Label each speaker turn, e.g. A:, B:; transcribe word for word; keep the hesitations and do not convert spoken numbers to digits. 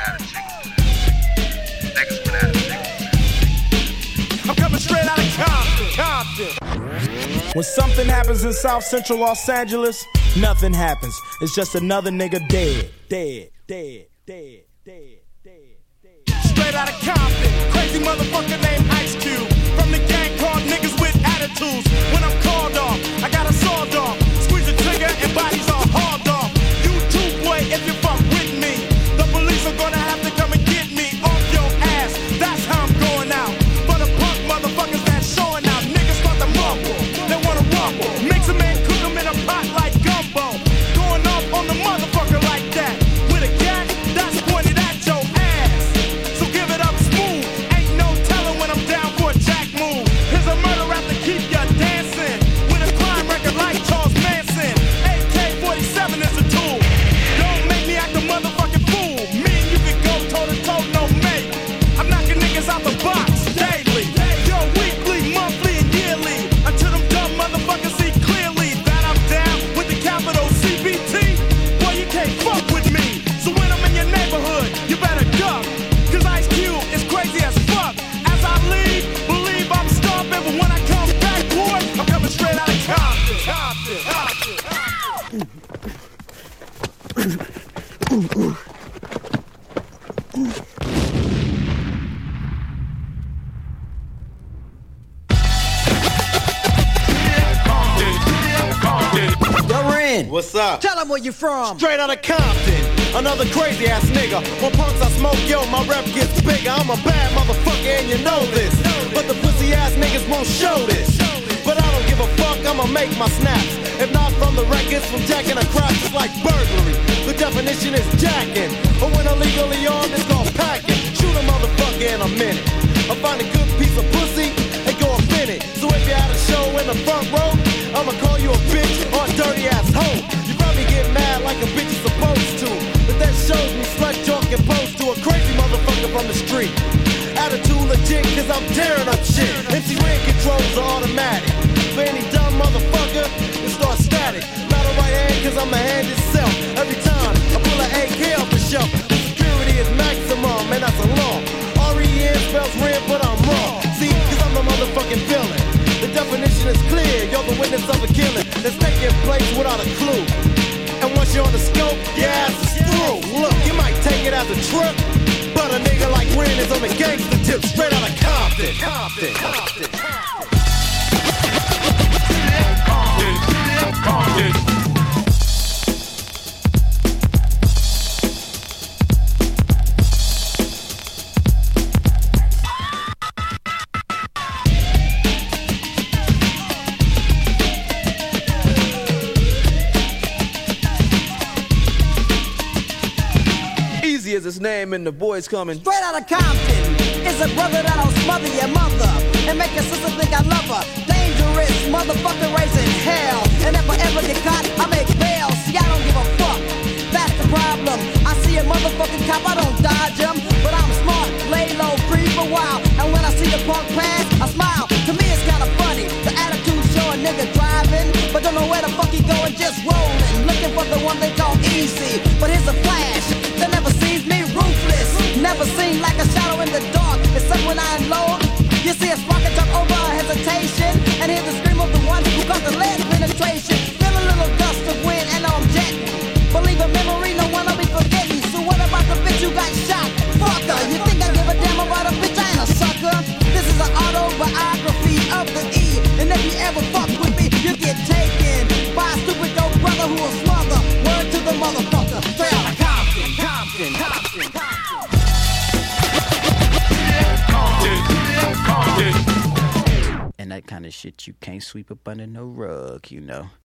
A: I'm coming straight out of Compton, Compton. When something happens in South Central Los Angeles, nothing happens. It's just another nigga dead, dead, dead, dead, dead, dead, dead. Straight out of Compton, crazy motherfucker named Ice Cube. From the gang called Niggas with Attitudes. When I'm called off, I got a sawed off. Squeeze the trigger and bodies are hauled off. You too, boy, if you fuck with me. The police are gonna have to come and get me off your ass. That's how I'm going out. For the punk motherfuckers that's showing out. Niggas start to mumble, they wanna rumble. Mix 'em and cook 'em in a pot like gumbo. Going off on the motherfucker like that. With a gat that's pointed at your ass. So give it up smooth. Ain't no telling when I'm down for a jack move. Here's a murder rap to keep ya dancing. With a crime record like Charles Manson. A K forty-seven is a tool. Don't make me act a motherfucking fool. Me and you can go toe to toe, no mate. I'm knocking niggas out the box daily. Yo, weekly, monthly, and yearly. Until them dumb motherfuckers see clearly that I'm down with the capital C B T. Boy, you can't fuck with me. So when I'm in your neighborhood, you better duck. Cause Ice Cube is crazy as fuck. As I leave, believe I'm stomping. But when I come back, boy, I'm coming straight out of Compton. Compton, Compton, Compton.
B: Yo, Ren.
C: What's up?
B: Tell them where you from.
C: Straight out of Compton, another crazy ass nigga. When punks I smoke, yo, my rep gets bigger. I'm a bad motherfucker and you know this. But the pussy ass niggas won't show this. But I don't give a fuck, I'ma make my snaps. If not from the records, from jacking across, it's like burglary. The definition is jacking. But when illegally armed, it's called packing. Shoot a motherfucker in a minute. I find a good piece of pussy and go up in it. So if you had a show in the front row, I'ma call you a bitch or a dirty ass hoe. You probably get mad like a bitch is supposed to. But that shows me slut talk and pose to a crazy motherfucker from the street. Attitude legit cause I'm tearing up shit. M C Ren controls are automatic. For any dumb motherfucker, it starts static. Not a right hand cause I'm the hand itself. Every time I pull an A K off the shelf, the security is maximum and that's a law. R E N spells Ren but I'm wrong. See, cause I'm the motherfucking villain. The definition is clear, you're the witness of a killing that's taking place without a clue. And once you're on the scope, your ass is through. Look, you might take it as a trip, but a nigga like Ren is on the gangster tip, straight out of Compton. Compton, Compton, Compton. Compton, Compton.
D: Is his name and the boys coming
B: straight out of Compton. It's a brother that'll smother your mother and make your sister think I love her. Dangerous motherfucker raising hell. And if I ever get caught, I make bail. See, I don't give a fuck. That's the problem. I see a motherfucking cop, I don't dodge him. But I'm smart, lay low, free for a while. And when I see the punk pass, I smile. To me it's kinda funny. The attitude show a nigga driving, but don't know where the fuck he going, just rolling. Looking for the one they call easy. But here's a flash that never sees me, ruthless. Never seen like a shadow in the dark. Except when I unload, you see a spark and jump over a hesitation. And hear the scream of the one who got the lead penetration. Feel a little gust of wind and I'm jetting. Believe a memory, no one will be forgetting. So what about the bitch who got shot? Fucker, you think I give a damn about a bitch? I ain't a sucker. This is an autobiography of the E. And if you ever fuck with me, you get taken by a stupid dope brother who will smother. Word to the motherfucker. Straight out of Compton, Compton, Compton, Compton.
E: And that kind of shit you can't sweep up under no rug, you know.